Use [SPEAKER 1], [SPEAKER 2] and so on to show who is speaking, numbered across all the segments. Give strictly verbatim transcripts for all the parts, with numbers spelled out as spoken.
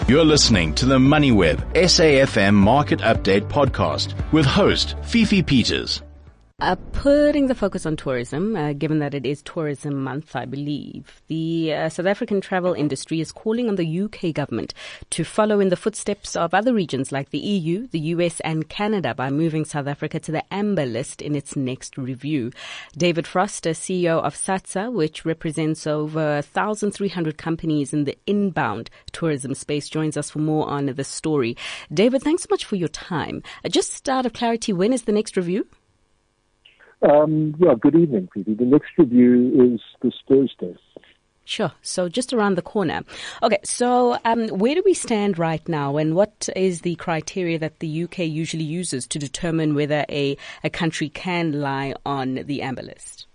[SPEAKER 1] You're listening to the MoneyWeb S A F M Market Update podcast with host Fifi Peters.
[SPEAKER 2] Uh, putting the focus on tourism, uh, given that it is Tourism Month, I believe, the uh, South African travel industry is calling on the U K government to follow in the footsteps of other regions like the E U, the U S and Canada by moving South Africa to the amber list in its next review. David Frost, C E O of SATSA, which represents over one thousand three hundred companies in the inbound tourism space, joins us for more on this story. David, thanks so much for your time. Uh, just out of clarity, when is the next review?
[SPEAKER 3] Um, yeah, good evening, Phoebe. The next review is this Thursday.
[SPEAKER 2] Sure. So just around the corner. Okay. So um, where do we stand right now, and what is the criteria that the U K usually uses to determine whether a, a country can lie on the amber list?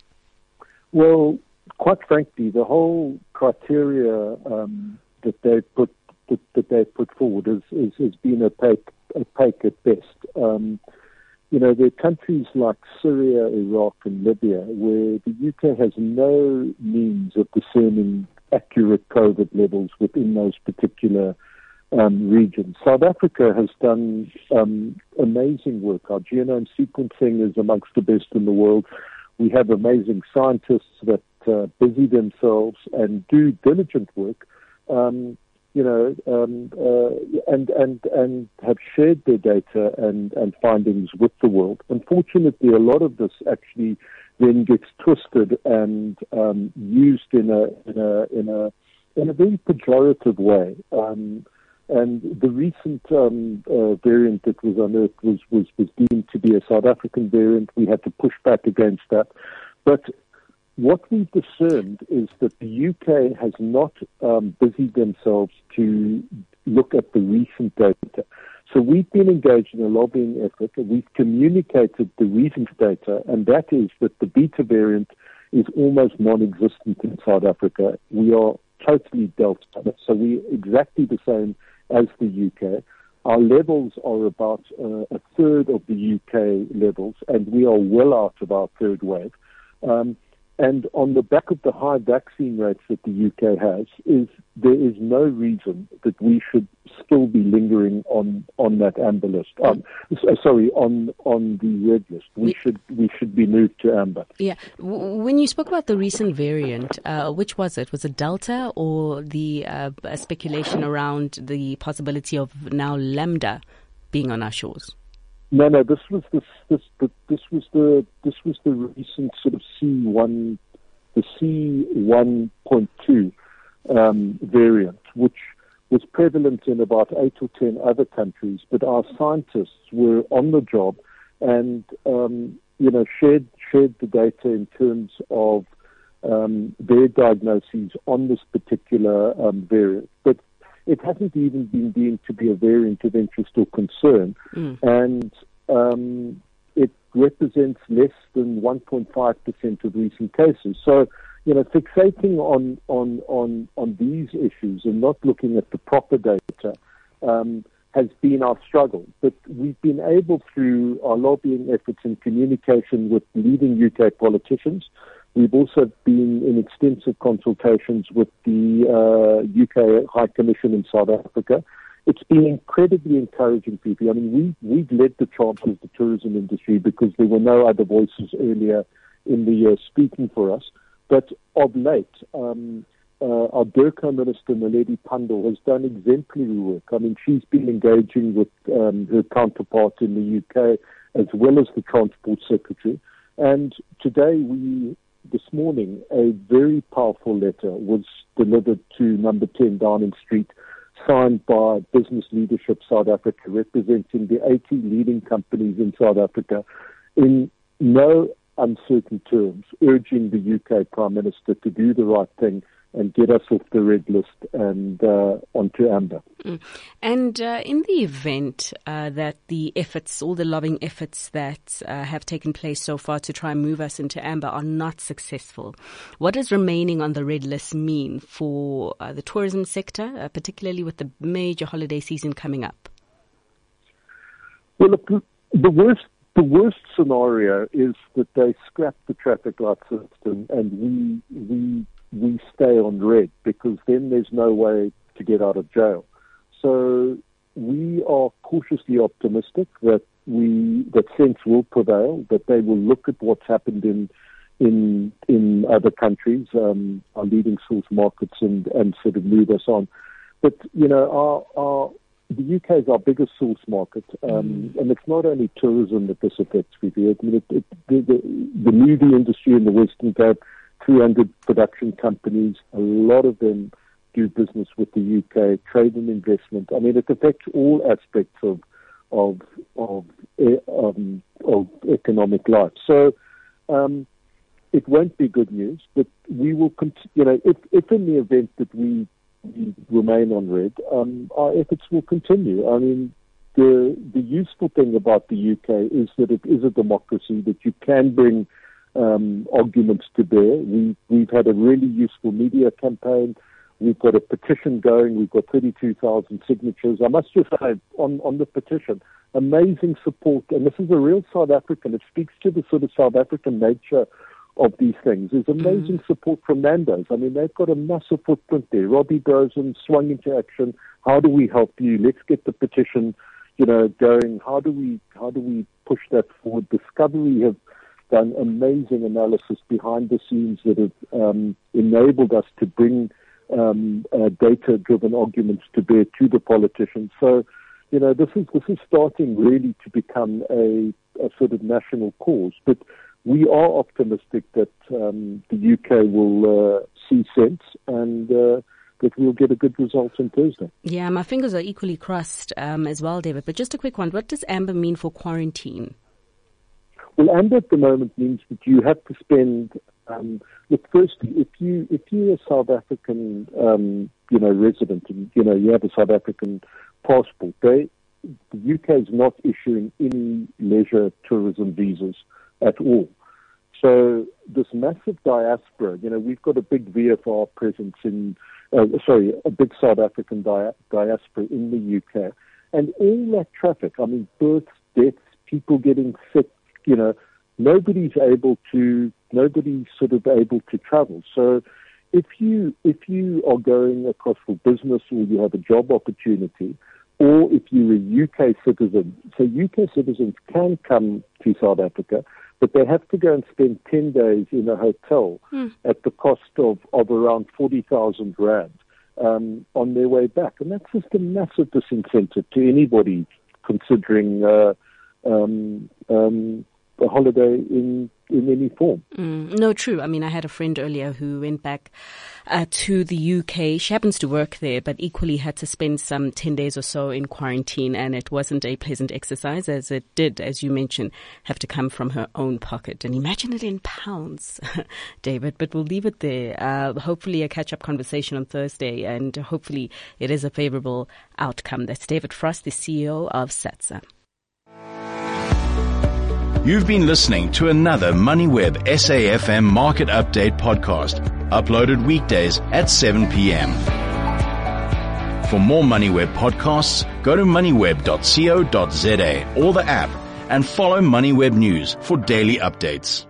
[SPEAKER 3] Well, quite frankly, the whole criteria um, that they put that, that they put forward is, is, has been opaque, opaque at best. Um, You know, there are countries like Syria, Iraq, and Libya where the U K has no means of discerning accurate COVID levels within those particular um, regions. South Africa has done um, amazing work. Our genome sequencing is amongst the best in the world. We have amazing scientists that uh, busy themselves and do diligent work. Um, you know, um, uh, and, and, and have shared their data and, and findings with the world. Unfortunately, a lot of this actually then gets twisted and um, used in a, in a, in a, in a very pejorative way. Um, and the recent um, uh, variant that was unearthed was, was, was deemed to be a South African variant. We had to push back against that. But what we've discerned is that the U K has not um, busied themselves to look at the recent data. So we've been engaged in a lobbying effort, and we've communicated the recent data, and that is that the beta variant is almost non-existent in South Africa. We are totally dealt with it, so we're exactly the same as the U K. Our levels are about uh, a third of the U K levels, and we are well out of our third wave. Um, And on the back of the high vaccine rates that the U K has, is there is no reason that we should still be lingering on, on that amber list. Um, sorry, on on the red list. We should we should be moved to amber.
[SPEAKER 2] Yeah. When you spoke about the recent variant, uh, which was it? Was it Delta or the uh, speculation around the possibility of now Lambda being on our shores?
[SPEAKER 3] No, no. This was this this this was the this was the recent sort of C one, the C one point two um, variant, which was prevalent in about eight or ten other countries. But our scientists were on the job, and um, you know shared shared the data in terms of um, their diagnoses on this particular um, variant, but it hasn't even been deemed to be a variant of interest or concern, mm. and um, it represents less than one point five percent of recent cases. So, you know, fixating on, on, on, on these issues and not looking at the proper data um, has been our struggle. But we've been able, through our lobbying efforts and communication with leading U K politicians, we've also been in extensive consultations with the uh, U K High Commission in South Africa. It's been incredibly encouraging, people. I mean, we, we've led the charge as the tourism industry because there were no other voices earlier in the year speaking for us. But of late, um, uh, our DIRCO Minister, Naledi Pandor, has done exemplary work. I mean, she's been engaging with um, her counterpart in the U K as well as the Transport Secretary. And today we... This morning, a very powerful letter was delivered to number ten Downing Street, signed by Business Leadership South Africa, representing the eighty leading companies in South Africa, in no uncertain terms, urging the U K Prime Minister to do the right thing and get us off the red list and uh, onto amber.
[SPEAKER 2] Mm. And uh, in the event uh, that the efforts, all the lobbying efforts that uh, have taken place so far to try and move us into amber are not successful, what does remaining on the red list mean for uh, the tourism sector, uh, particularly with the major holiday season coming up?
[SPEAKER 3] Well, look, the worst The worst scenario is that they scrap the traffic light system and we we we stay on red, because then there's no way to get out of jail. So we are cautiously optimistic that we that sense will prevail, that they will look at what's happened in in in other countries, um, our leading source markets, and, and sort of move us on. But you know, our, our the U K is our biggest source market, um, mm. and it's not only tourism that this affects. I mean, it, it, the, the, the movie industry in the Western Cape, three hundred production companies, a lot of them do business with the U K, trade and investment. I mean, it affects all aspects of of of um, of economic life. So um, it won't be good news, but we will. Cont- you know, if if in the event that we, we remain on red, um, our efforts will continue. I mean, the the useful thing about the U K is that it is a democracy, that you can bring um, arguments to bear. We we've had a really useful media campaign. We've got a petition going. We've got thirty-two thousand signatures. I must just say, on, on the petition, amazing support. And this is a real South African. It speaks to the sort of South African nature of these things. There's amazing mm. support from Nando's. I mean, they've got a massive footprint there. Robbie Brosen swung into action. How do we help you? Let's get the petition, you know, going. How do we, how do we push that forward? Discovery have done amazing analysis behind the scenes that have um, enabled us to bring Um, uh, data-driven arguments to bear to the politicians. So, you know, this is this is starting really to become a, a sort of national cause. But we are optimistic that um, the U K will uh, see sense and uh, that we'll get a good result on Thursday.
[SPEAKER 2] Yeah, my fingers are equally crossed um, as well, David. But just a quick one: what does amber mean for quarantine?
[SPEAKER 3] Well, amber at the moment means that you have to spend. Um, look, firstly, if you if you're a South African, um, you know, resident, and you know you have a South African passport, they, the U K is not issuing any leisure tourism visas at all. So this massive diaspora, you know, we've got a big V F R presence in, uh, sorry, a big South African dia- diaspora in the U K, and all that traffic. I mean, births, deaths, people getting sick, you know. Nobody's able to, nobody's sort of able to travel. So if you, if you are going across for business or you have a job opportunity, or if you're a U K citizen, so U K citizens can come to South Africa, but they have to go and spend ten days in a hotel mm. at the cost of, of around forty thousand rand um, on their way back. And that's just a massive disincentive to anybody considering uh, um, um, a holiday in, in any form.
[SPEAKER 2] Mm, no, true. I mean, I had a friend earlier who went back uh, to the U K. She happens to work there, but equally had to spend some ten days or so in quarantine, and it wasn't a pleasant exercise, as it did, as you mentioned, have to come from her own pocket. And imagine it in pounds, David, but we'll leave it there. Uh, hopefully a catch-up conversation on Thursday, and hopefully it is a favorable outcome. That's David Frost, the C E O of SATSA.
[SPEAKER 1] You've been listening to another MoneyWeb S A F M Market Update podcast, uploaded weekdays at seven p.m. For more MoneyWeb podcasts, go to moneyweb dot co dot za or the app and follow MoneyWeb News for daily updates.